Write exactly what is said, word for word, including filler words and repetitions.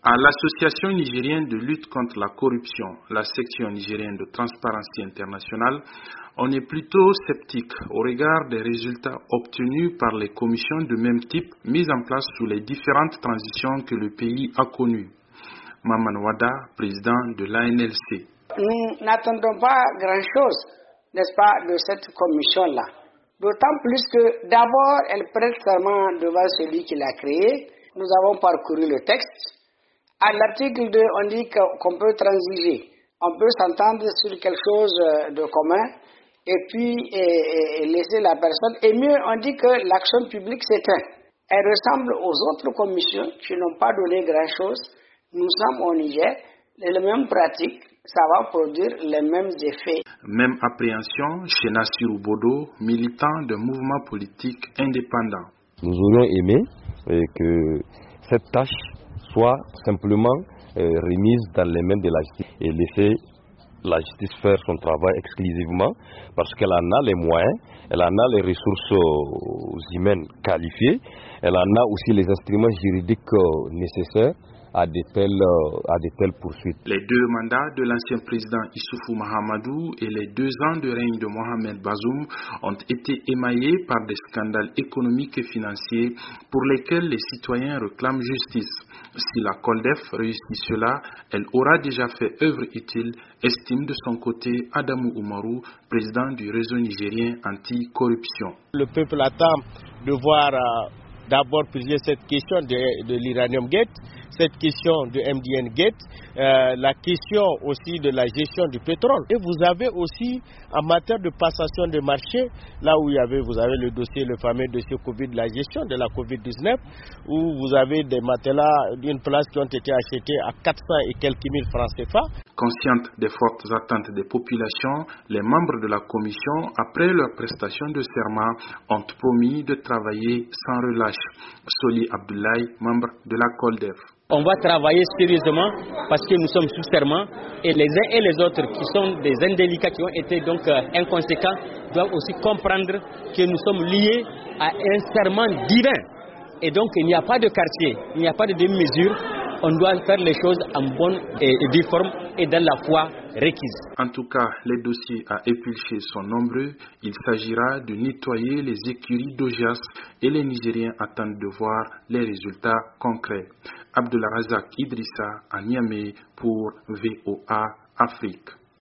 À l'Association nigérienne de lutte contre la corruption, la section nigérienne de Transparency International, on est plutôt sceptique au regard des résultats obtenus par les commissions de même type mises en place sous les différentes transitions que le pays a connues. Maman Wada, président de l'A N L C. Nous n'attendons pas grand-chose, n'est-ce pas, de cette commission-là. D'autant plus que d'abord, elle prête serment devant celui qui l'a créée. Nous avons parcouru le texte. À l'article deux, on dit qu'on peut transiger, on peut s'entendre sur quelque chose de commun et puis et, et laisser la personne. Et mieux, on dit que l'action publique s'éteint. Elle ressemble aux autres commissions qui n'ont pas donné grand-chose. Nous sommes au Niger, les mêmes pratiques, ça va produire les mêmes effets. Même appréhension chez Nassirou Bodo, militant d'un mouvement politique indépendant. Nous aurions aimé eh, que cette tâche soit simplement euh, remise dans les mains de la justice et laisser la justice faire son travail exclusivement parce qu'elle en a les moyens, elle en a les ressources humaines qualifiées, elle en a aussi les instruments juridiques nécessaires à de telles, à de telles poursuites. Les deux mandats de l'ancien président Issoufou Mahamadou et les deux ans de règne de Mohamed Bazoum ont été émaillés par des scandales économiques et financiers pour lesquels les citoyens réclament justice. Si la COLDEF réussit cela, elle aura déjà fait œuvre utile, estime de son côté Adamou Oumarou, président du réseau nigérien anti-corruption. Le peuple attend de voir euh, d'abord plusieurs cette question de, de l'Uranium Gate, cette question de M D N Gate, euh, la question aussi de la gestion du pétrole. Et vous avez aussi, en matière de passation de marché, là où il y avait, vous avez le dossier, le fameux dossier Covid, la gestion de la covid dix-neuf, où vous avez des matelas d'une place qui ont été achetés à quatre cents et quelques mille francs C F A. Consciente des fortes attentes des populations, les membres de la commission, après leur prestation de serment, ont promis de travailler sans relâche. Soli Abdoulaye, membre de la COLDEF. On va travailler sérieusement parce que nous sommes sous serment et les uns et les autres qui sont des indélicats qui ont été donc euh, inconséquents doivent aussi comprendre que nous sommes liés à un serment divin. Et donc il n'y a pas de quartier, il n'y a pas de demi-mesure. On doit faire les choses en bonne et due forme et dans la foi requise. En tout cas, les dossiers à éplucher sont nombreux. Il s'agira de nettoyer les écuries d'Ogias et les Nigériens attendent de voir les résultats concrets. Abdullah Razak Idrissa à Niamey pour V O A Afrique.